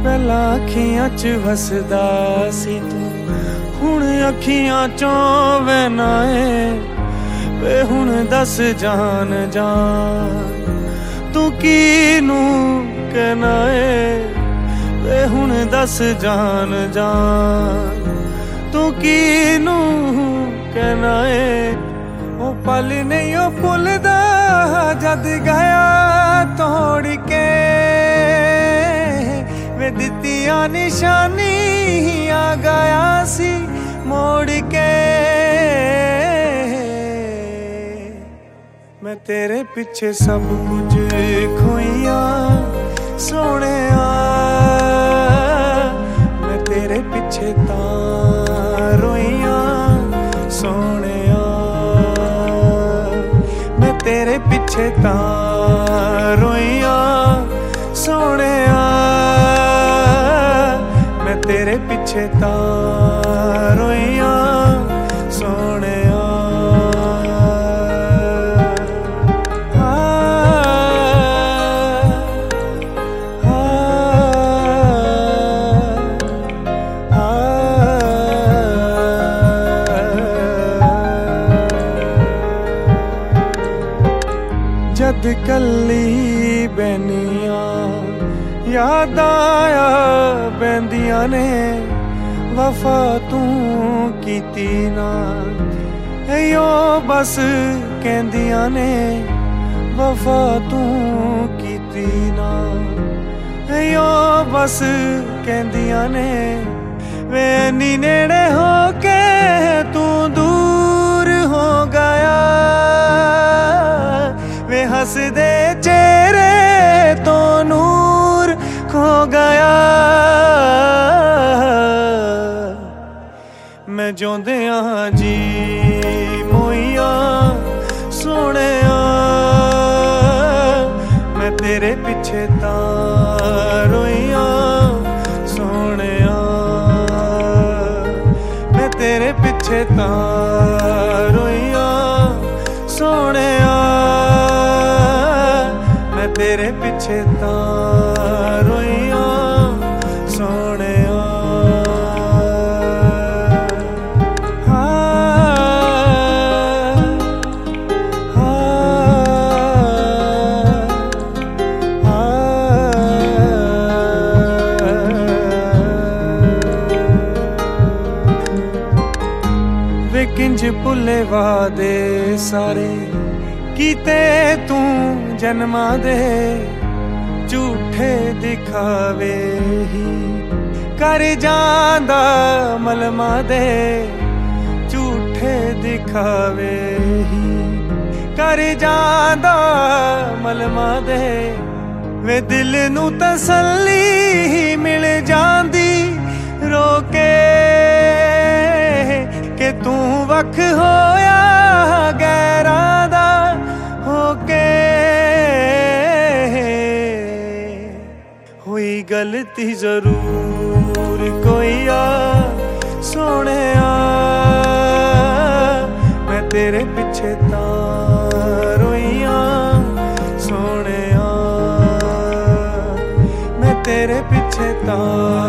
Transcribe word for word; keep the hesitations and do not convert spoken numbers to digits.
पहला अखियां च वसदा सी तू, हुण अखियां चों वैना ए वे हुण दस जान जान तू कीनू कहना ए वे हुण दस जान जान तू कीनू कहना ए। ओ पल नहीं ओ भुलदा जद गया तोड़ के वे दित्तियां निशानियां गया सी मोड़ के। मैं तेरे पीछे सब कुछ खोइया सोहणिया, मैं तेरे पीछे तां रोइया सोहणिया, मैं तेरे पीछे तां रोइया सोहणिया, मैं तेरे पीछे तां रोइया सोहणिया। जद कल्ली बैनिया याद आया बैंदियां ने वफा तू कीती ना, यो बस कहंदियां ने वफा तू कीती ना, यो बस कहंदियां ने वे नी नेड़े हो के तू दूर हो गया, वे हसदे चेहरे तो नूर खो गया। मैं जोंदिया जी मोइया सोहणिया, मैं तेरे पीछे तां रोइया सोहणिया, मैं तेरे पीछे तां रोइया सोहणिया, मैं तेरे पीछे तां रोइया सोहणिया। वे किंज भुले वादे सारे कीते तू जन्मा दे, झूठे दिखावे ही कर जांदा मलमा दे, झूठे दिखावे ही कर जांदा मलमा दे। वे दिल नू तसल्ली मिल जांदी रोके कि तू वख होया गैरां दा होके। हुई गलती जरूर कोई आ सोहणिया, मैं तेरे पीछे तां रोइया सोहणिया, मैं तेरे पीछे तां